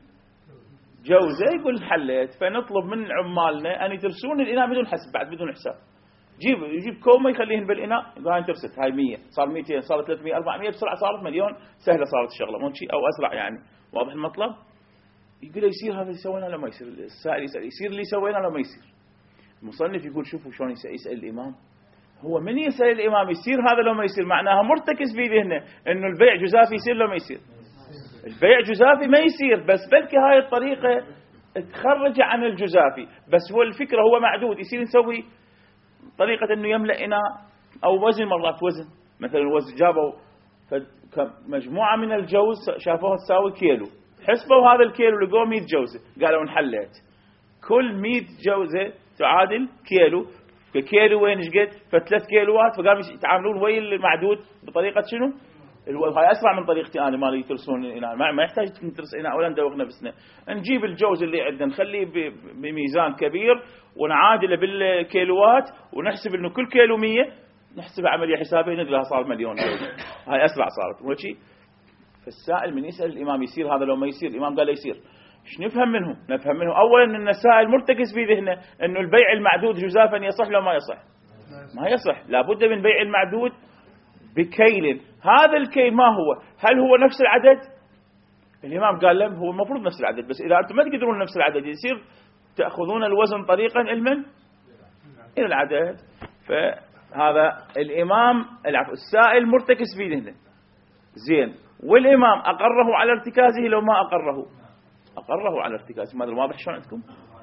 جوزة، يقول حليت، فنطلب من عمالنا أن يترسون الإناء بدون حسب بعد بدون حساب، يجيب كومه يخليهن بالإناء، يقول هاي انترست، هاي 100 صار 200 صار 300 400 بسرعة صارت مليون، سهلة صارت الشغلة مو شيء أو أسرع يعني. واضح المطلب؟ يقول يصير هذا اللي سوينا ولا ما يصير؟ السائل يسأل يصير اللي سوينا ولا ما يصير؟ المصنف يقول شوفوا شلون يسأل الإمام. هو من يسأل الإمام يصير هذا لو ما يصير، معناها مرتكز في ذهنه إنه البيع جزافي يصير لو ما يصير. البيع جزافي ما يصير، بس بلكي هاي الطريقة تخرج عن الجزافي، بس هو الفكرة هو معدود، يصير نسوي طريقة إنه يملأ إناء أو وزن، مرات وزن مثلا وزن جابوا مجموعة من الجوز شافوها تساوي كيلو، حسبوا هذا الكيلو لقوا 100 جوزة، قالوا انحلت كل 100 جوزة تعادل كيلو، كيلو وين ايش قد؟ ف3 كيلوات، فقاموا يتعاملون ويا المعدود بطريقة شنو؟ هاي اسرع من طريقتي انا مالي يترسون الاناء، ما يحتاج تدرس اناء ولا ندوق نفسنا، نجيب الجوز اللي عندنا نخليه بميزان كبير ونعادله بالكيلوات ونحسب انه كل كيلو 100، نحسب عمليه حسابيه نلقاها صار مليون جوز. هاي اسرع صارت مو شيء. فالسائل من يسال الامام يصير هذا لو ما يصير؟ الامام قال لا يصير. ايش نفهم منه؟ نفهم منه اولا ان السائل مرتكز في ذهنه انه البيع المعدود جزافا يصح لو ما يصح؟ ما يصح، لابد من بيع المعدود بكيل. هذا الكيل ما هو؟ هل هو نفس العدد؟ الإمام قال لهم هو المفروض نفس العدد، بس إذا أنتم ما تقدرون نفس العدد يصير تأخذون الوزن طريقا إلى العدد. فهذا الإمام السائل مرتكز في ذهنه زين، والإمام أقره على ارتكازه لو ما أقره على ارتكازه. ما واضح شلون عندكم؟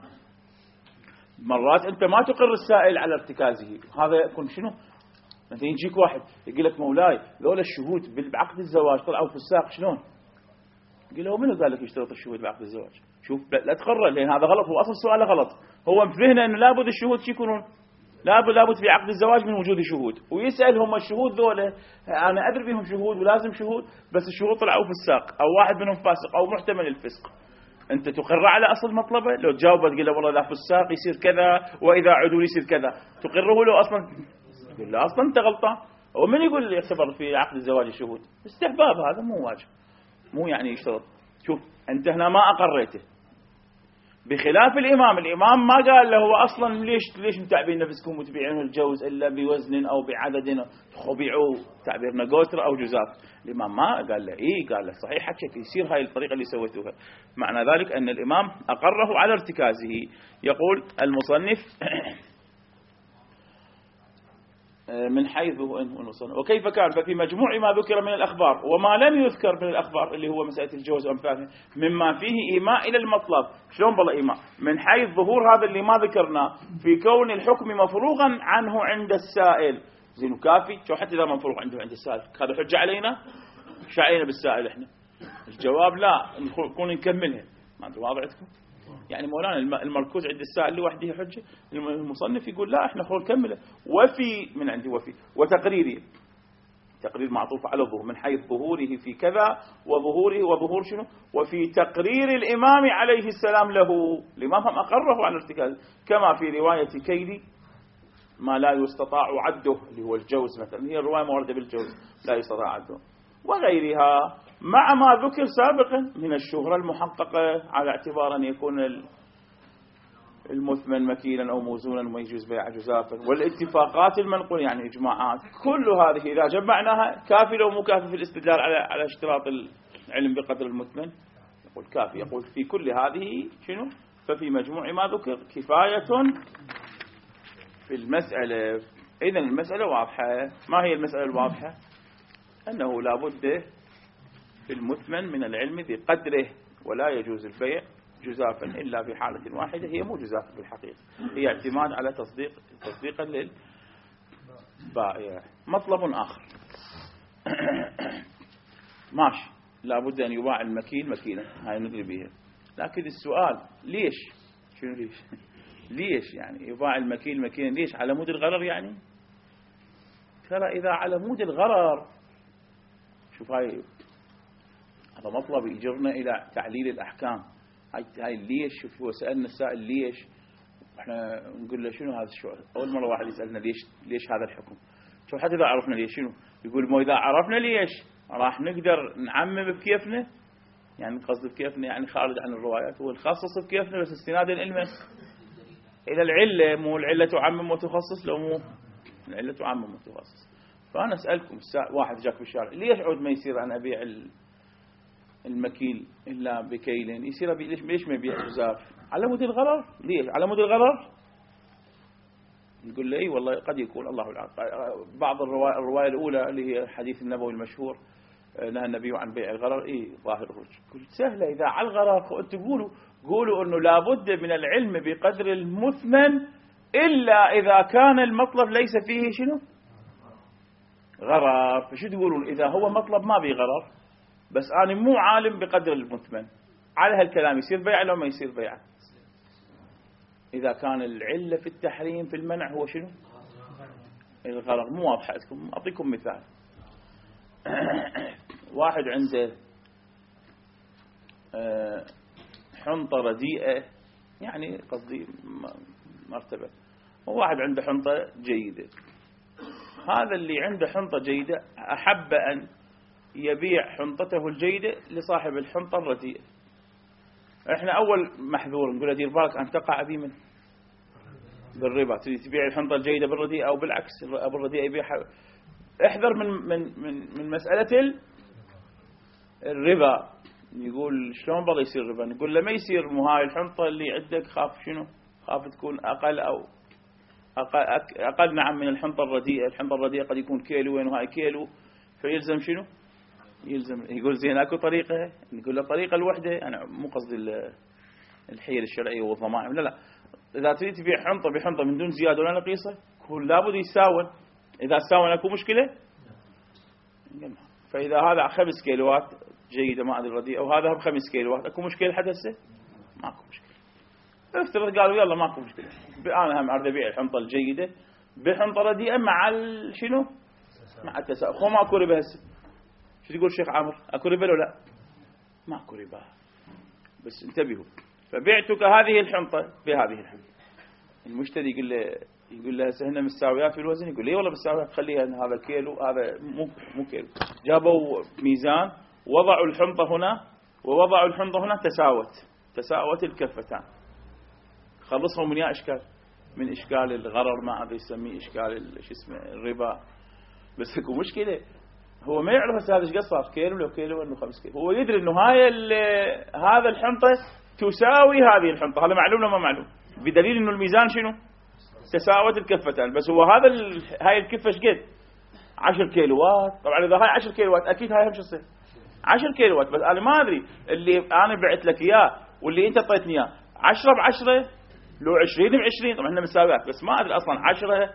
مرات أنت ما تقر السائل على ارتكازه، هذا يكون شنو؟ مثلا يجيك واحد يقول لك مولاي لولا الشهود بعقد الزواج طلعوا فساق شلون؟ يقول له منو قال لك يشترط الشهود بعقد الزواج؟ شوف لا تقرر، لان هذا غلط، هو اصل سؤاله غلط. هو مفهمنا انه لابد الشهود شو يكونون؟ لابد في عقد الزواج من وجود شهود، ويسال هم الشهود ذولا انا ادري بهم شهود ولازم شهود، بس الشهود طلعوا فساق او واحد منهم فاسق او محتمل الفسق. انت تقر على اصل مطلبه؟ لو تجاوب تقول له والله لا فساق يصير كذا واذا عدول يصير كذا، تقره له اصلا؟ يقول له اصلا انت غلطان. ومن يقول لي يعتبر في عقد الزواج الشهود؟ استحباب، هذا مو واجب، مو يعني يشترط. شوف انت هنا ما اقريته، بخلاف الامام ما قال له هو اصلا ليش متعبين نفسكم وتبيعون الجوز الا بوزن او بعدد، بيعوا تعبيرنا قوتر او جزاف. الامام ما قال له قال له صحيح حكيت يصير هاي الطريقه اللي سويتوها. معنى ذلك ان الامام اقره على ارتكازه. يقول المصنف من حيث وكيف كان؟ ففي مجموع ما ذكر من الأخبار وما لم يذكر من الأخبار اللي هو مسألة الجوز وأمثاله مما فيه إيماء إلى المطلب. شلون بالله إيماء؟ من حيث ظهور هذا اللي ما ذكرناه في كون الحكم مفروغا عنه عند السائل. زين وكافي؟ شو حتى إذا مفروغ عنده عند السائل هذا حجة علينا؟ شو علينا بالسائل إحنا؟ الجواب لا، نكون نكملها. ما أنتم واضح عندكم؟ يعني مولانا المركوز عند السائل لوحده حجة، المصنف يقول لا احنا خلينا نكمله. وفي من عندي وتقريري، تقرير معطوف على الظهور من حيث ظهوره في كذا وظهور شنو؟ وفي تقرير الإمام عليه السلام له. الإمام هم أقره على ارتكاز، كما في رواية كيدي ما لا يستطاع عده اللي هو الجوز مثلا، هي الرواية موردة بالجوز لا يستطاع عده، وغيرها مع ما ذكر سابقا من الشهرة المحققة على اعتبار أن يكون المثمن مكيلا أو موزونا وما يجوز بيع جزافا، والاتفاقات المنقولة يعني إجماعات، كل هذه إذا جمعناها كافي لو مو كافي في الاستدلال على اشتراط العلم بقدر المثمن؟ يقول كافي. يقول في كل هذه شنو؟ ففي مجموع ما ذكر كفاية في المسألة. إذن المسألة واضحة. ما هي المسألة الواضحة؟ أنه لا بد في المثمن من العلم بقدره، ولا يجوز البيع جزافا إلا في حالة واحدة، هي مو جزافا في الحقيقة، هي اعتماد على تصديقا للبائع. مطلب آخر ماشي، لا بد أن يباع المكيل مكيلا، هاي ندري بها، لكن السؤال ليش؟ شنو ليش؟ ليش يعني يباع المكيل مكيلا؟ ليش؟ على مود الغرر يعني؟ ترى إذا على مود الغرر، شوف هاي هذا مطلب يجرنا إلى تعليل الأحكام. هاي ليش؟ شوف هو سألنا السائل ليش، احنا نقول له شنو هذا الشيء. أول مرة واحد يسألنا ليش هذا الحكم. شوف حتى إذا عرفنا ليش شنو يقول، مو إذا عرفنا ليش راح نقدر نعمم بكيفنا، يعني قصد بكيفنا يعني خارج عن الروايات، ونخصص بكيفنا بس استنادا إلى العلة، مو العلة تعمم وتخصص، لو مو العلة عام متخصص. فأنا أسألكم واحد جاك بالشارع ليش عود ما يصير أنا أبيع المكيل إلا بكيلين يصير ليش ما يبيع جزاف على مود الغرر؟ ليش على مود الغرر؟ نقول له والله قد يكون الله العالم. بعض الرواية الأولى اللي هي الحديث النبوي المشهور نهى النبي عن بيع الغرر ظاهر قلت سهلة إذا على الغرر أنتم قولوا أنه لابد من العلم بقدر المثمن إلا إذا كان المطلب ليس فيه شنو غرر. فشو تقولون إذا هو مطلب ما بيه غرر بس أنا مو عالم بقدر المثمن على هالكلام يصير بيع لو ما يصير بيع؟ إذا كان العلة في التحريم في المنع هو شنو الغرر. مو واضحة لكم. أعطيكم مثال. واحد عنده حنطة رديئة يعني قصدي مرتبة وواحد عنده حنطة جيدة. هذا اللي عنده حنطة جيدة أحب أن يبيع حنطته الجيدة لصاحب الحنطة الرديئة. احنا أول محذور نقول له دير بالك أن تقع بمن بالربا. تبيع الحنطة الجيدة بالرديئة أو بالعكس أبو الرديئة يبيعها. احذر من مسألة الربا. يقول شلون بضي يصير ربا؟ نقول له ما يصير. مو هاي الحنطة اللي عندك خاف شنو خاف تكون أقل أو أقل نعم من الحنطة الرديئة. الحنطة الرديئة قد يكون كيلوين وهاي كيلو فيلزم شنو يلزم. يقول زين أكو طريقة. نقول له طريقة الوحدة. أنا مو قصدي الحيل الشرعية والضمائم لا إذا تريد تبيع حنطة بحنطة من دون زيادة ولا نقيصة كل لابد يساون. إذا ساون أكو مشكلة. فإذا هذا 5 كيلوات جيدة ما أدري رديئة وهذا ب5 كيلوات أكو مشكلة حدثة؟ ماكو مشكلة. افترض قالوا يلا ماكو مشكلة. أنا هم أريد أبيع الحنطة الجيدة بحنطة رديئة مع شنو مع التساؤل. خو ماكو ربا هسه. شو تقول شيخ عامر أكو ربا ولا لا؟ ماكو ربا بس انتبهوا. فبعتك هذه الحنطة بهذه الحنطة. المشتري يقول له هسه هنا مستويات في الوزن. يقول لي والله مستويات خليها هذا كيلو هذا مو كيلو. جابوا ميزان وضعوا الحنطة هنا ووضعوا الحنطة هنا تساوت الكفتان. خلصهم من إشكال من إشكال الغرر ما أدري يسميه إشكال شو اسمه الربا. بس اكو مشكلة هو ما يعرف هذا ايش قصر كيلو لو كيلو انه 5 كيلو. هو يدري انه هذا الحنطة تساوي هذه الحنطة. هذا معلوم ولا ما معلوم؟ بدليل انه الميزان شنو تساوت الكفتان. بس هو هاي الكفة ايش قد 10 كيلوات. طبعا اذا هاي 10 كيلوات اكيد هاي مش تصير 10 كيلوات. بس انا ما ادري اللي انا بعت لك اياه واللي انت اعطيتني اياه 10 ب10 لو 20 ب20. طبعا احنا مساويات بس ما ادري اصلا 10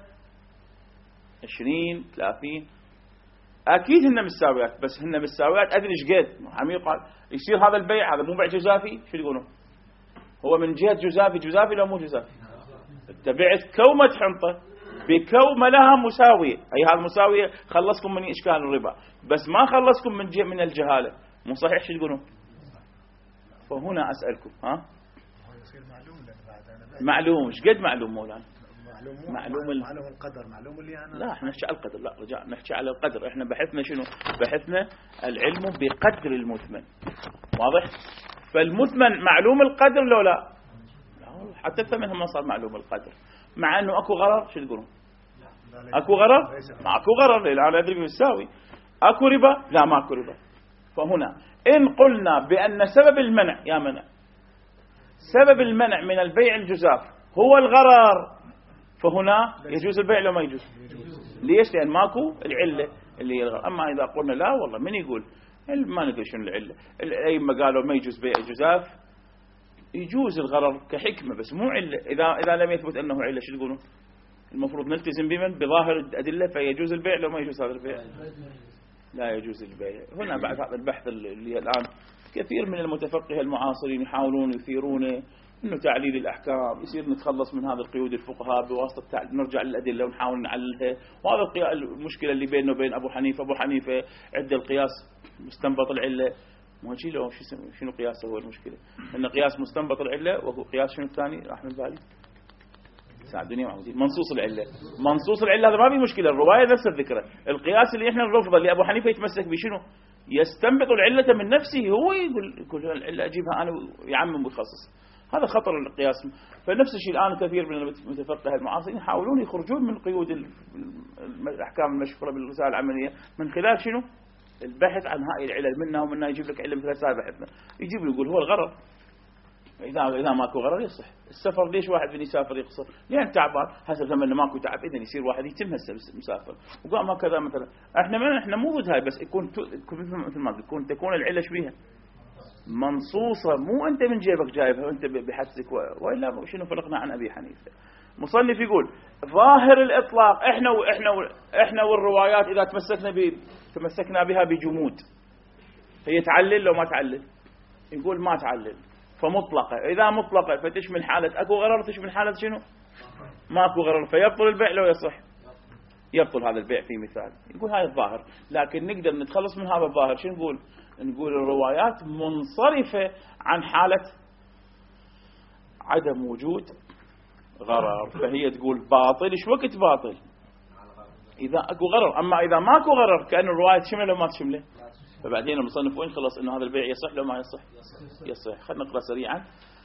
20 30 اكيد هن مساويات. بس هن مساويات ادري ايش قد عم يقال يصير هذا البيع. هذا مو بيع جزافي. شو يقولون هو من جهة جزافي لو مو جزافي. تبعت كومة حنطة بكومة لها مساوية. أي هذا مساوية خلصكم من إشكال الربا بس ما خلصكم من الجهالة. مو صحيح شو تقولون؟ فهنا أسألكم معلوم ايش قد معلوم مولانا؟ معلوم القدر معلوم اللي أنا لا احنا نحكي على القدر. لا رجع نحكي على القدر. احنا بحثنا شنو بحثنا العلم بقدر المثمن. واضح؟ فالمثمن معلوم القدر لو لا حتى الثمن هم صار معلوم القدر مع انه اكو غرر. شو تقولون اكو غرر؟ ما اكو غرر. لا انا ادري بالساوي. اكو ربا؟ لا ما اكو ربا. فهنا ان قلنا بان سبب المنع سبب المنع من البيع الجزاف هو الغرر فهنا يجوز البيع لو ما يجوز. ليش؟ لان ماكو العله اللي هي الغرر. اما اذا قلنا لا والله من يقول ما ندري شنو العله. الائمه قالوا ما يجوز بيع الجزاف. يجوز الغرر كحكمة بس مو علة. إذا لم يثبت أنه علة شو تقولون؟ المفروض نلتزم بمن بظاهر الأدلة فيجوز البيع لو ما يجوز هذا البيع لا يجوز البيع. هنا بعد هذا البحث اللي الآن كثير من المتفقه المعاصرين يحاولون يثيرون إنه تعليل الأحكام يصير نتخلص من هذا القيود الفقهاء بواسطة نرجع للأدلة ونحاول نعللها. وهذا المشكلة اللي بينه وبين أبو حنيفة عند القياس مستنبط العلة. مو شيء لو شنو قياسه هو المشكلة. إن قياس مستنبط العلة وهو قياس شنو الثاني راح من بالي ساعدوني معودين منصوص العلة هذا ما في مشكلة. الرواية نفس الذكرى. القياس اللي احنا نرفضه اللي أبو حنيفة يتمسك بشنو يستنبط العلة من نفسه. هو يقول العلة أجيبها أنا يعمم ويخصص. هذا خطر القياس. فنفس الشيء الآن كثير من المتفقه المعاصرين يحاولون يخرجون من قيود الأحكام المشهورة بالرسائل العملية من خلال شنو؟ البحث عن هاي العلل، منها ومنها يجيب لك علة مثل هذا بحثنا، يجيب له يقول هو الغرر، إذا ماكو غرر يصح. السفر ليش واحد بده يسافر يقصر؟ لأن تعبان، حسب زمن ماكو تعب إذن يصير واحد يتم هسه مسافر وقام هكذا مثلا. احنا مو ضد هاي، بس يكون مثل ما تكون العلة شبيها منصوصة، مو أنت من جيبك جايبها وأنت بحثك، وإلا شنو فرقنا عن أبي حنيفة. مصنف يقول ظاهر الإطلاق إحنا والروايات إذا تمسكنا بها بجمود، هي تعلل لو ما تعلل؟ يقول ما تعلل، فمطلقة. إذا مطلقة فتشمل حالة أكو غرر، تشمل حالة شنو؟ ماكو غرر، فيبطل البيع لو يصح؟ يبطل هذا البيع في مثال. يقول هاي الظاهر، لكن نقدر نتخلص من هذا الظاهر. شنو نقول؟ نقول الروايات منصرفة عن حالة عدم وجود غرر، فهي تقول باطل. إيش وقت باطل؟ إذا أكو غرر. أما إذا ماكو غرر كأن الرواية تشمله وما تشمله. فبعدين المصنف وين خلص إنه هذا البيع يصح لو ما يصح؟ يصح. خلينا نقرأ سريعا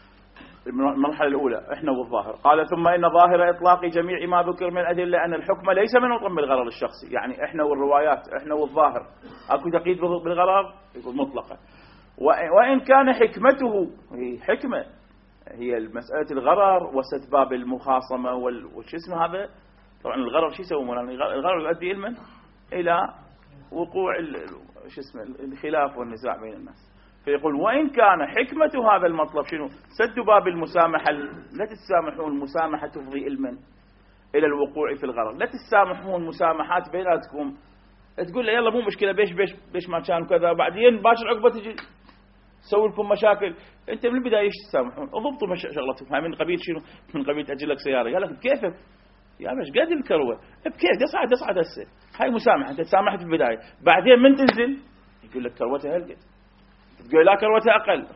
المرحلة الأولى إحنا والظاهر. قال ثم إن ظاهر إطلاق جميع ما ذكر من الأدلة أن الحكم ليس منوطا بالغرر الشخصي. يعني إحنا والروايات، إحنا والظاهر، أكو تقييد بالغرر؟ يقول مطلقا. وإن كان حكمته، هي حكمة، هي مسألة الغرر وسد باب المخاصمة وش اسمه هذا. طبعا الغرر شو يسوون؟ الغرر يؤدي إلى وقوع شو اسمه الخلاف والنزاع بين الناس. فيقول وإن كان حكمة هذا المطلب شنو؟ سد باب المسامحة. لا تتسامحون، المسامحة تفضي علما إلى الوقوع في الغرر. لا تتسامحون مسامحات بيناتكم، تقول له يلا مو مشكلة بيش ما كان كذا، بعدين باكر عقبة تجي تسوي لكم مشاكل. انت من البداية ايش تسامحون؟ ضبطوا شغلتكم. هاي من قبيل شنو؟ من قبيل تأجل لك سيارة، قال لك بكيفك يا باش قد الكروة بكيف تصعد هسه. هاي مسامحة، انت تسامحت في البداية، بعدين من تنزل يقول لك كروتها هلقد، تقول لا كروتها أقل.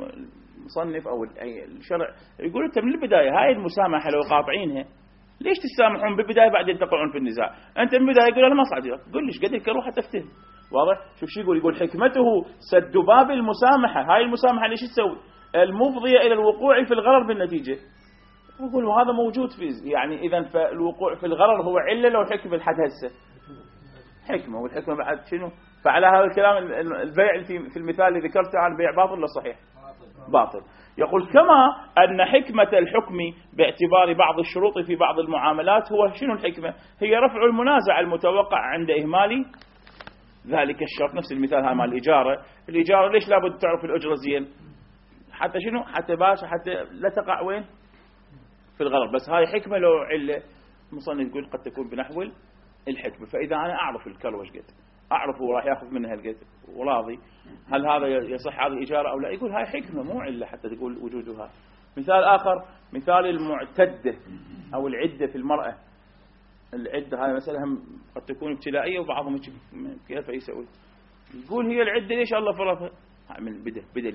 المصنف أو الشرع يقول أنت من البداية هاي المسامحة لو قاطعينها ليش تسامحون بالبداية بعدين تقعون في النزاع؟ أنت من البداية يقول أنا ما صعد لك، قل ليش قد الكروة حتى تفتهم. واضح؟ شوف شو يقول حكمته سد باب المسامحة. هاي المسامحة ليش تسوي؟ المفضية إلى الوقوع في الغرر بالنتيجة. يقول وهذا موجود في يعني إذا فالوقوع في الغرر هو علة لو حكم لحد هسه حكمة، والحكمة بعد شنو؟ فعلى هذا الكلام البيع في المثال اللي ذكرته عن بيع باطل ولا صحيح؟ باطل. يقول كما أن حكمة الحكم باعتبار بعض الشروط في بعض المعاملات هو شنو الحكمة؟ هي رفع المنازع المتوقع عند إهمال ذلك الشرط. نفس المثال هذا مال الإجارة ليش لابد تعرف الأجرة زين؟ حتى شنو؟ حتى لا تقع وين؟ في الغرر. بس هاي حكمة لو علة. المصنف يقول قد تكون بنحو الحكمة. فإذا أنا أعرف الكلوة ايش قد، أعرف هو راح يأخذ منها هالقد وراضي، هل هذا يصح هذه إجارة أو لا؟ يقول هاي حكمة مو علة حتى تقول وجودها. مثال آخر مثال المعتدة أو العدة في المرأة. العدة هاي مسألة هم قد تكون ابتلائية وبعضهم كيف يسوي. يقول هي العدة ليش الله فرضها؟ من بدأ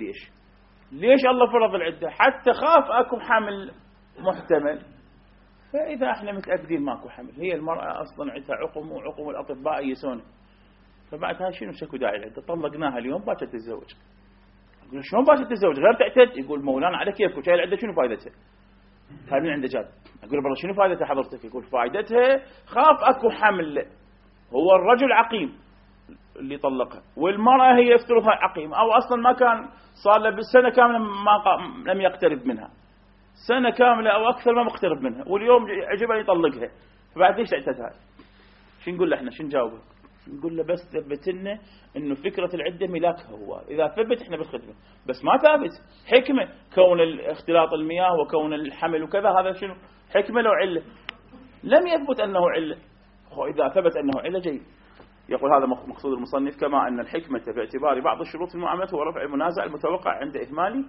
ليش الله فرض العدة؟ حتى خاف أكو حمل محتمل. فإذا احنا متأكدين ماكو حمل، هي المرأة أصلا عندها عقم وعقم الأطباء يسون، فبعد هاي شنو شكو داعي العدة؟ طلقناها اليوم باكر تتزوج. يقول شلون باكر تتزوج غير تعتد؟ يقول مولانا على كيفك، هاي العدة شنو فائدتها؟ هاي من عنده جاد. أقول والله شنو فائدتها حضرتك؟ يقول فائدتها خاف أكو حمل. هو الرجل عقيم اللي طلقها، والمرأة هي يفترضها عقيم، أو أصلا ما كان صار له بالسنة كاملة لم يقترب منها، سنة كاملة أو أكثر ما مقترب منها، واليوم عجبه يطلقها. فبعد ليش اعتدها؟ شو نقول له احنا؟ شو نجاوبه؟ نقول له بس ثبت لنا انه فكرة العدة ملاكها هو، اذا ثبت احنا بالخدمة، بس ما ثابت حكمة كون اختلاط المياه وكون الحمل وكذا. هذا شنو حكمة لو علة؟ لم يثبت انه علة. اذا ثبت انه علة جيد. يقول هذا مقصود المصنف كما ان الحكمة باعتبار بعض الشروط في المعاملات هو رفع المنازع المتوقع عند إهمال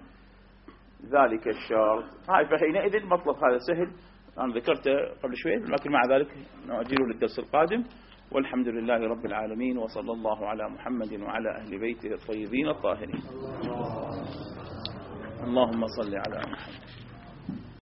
ذلك الشرط. هاي فحينئذ مطلب هذا سهل، أنا ذكرته قبل شوي، لكن مع ذلك نؤجله للدرس القادم. والحمد لله رب العالمين، وصلى الله على محمد وعلى أهل بيته الطيبين الطاهرين. اللهم صل على محمد.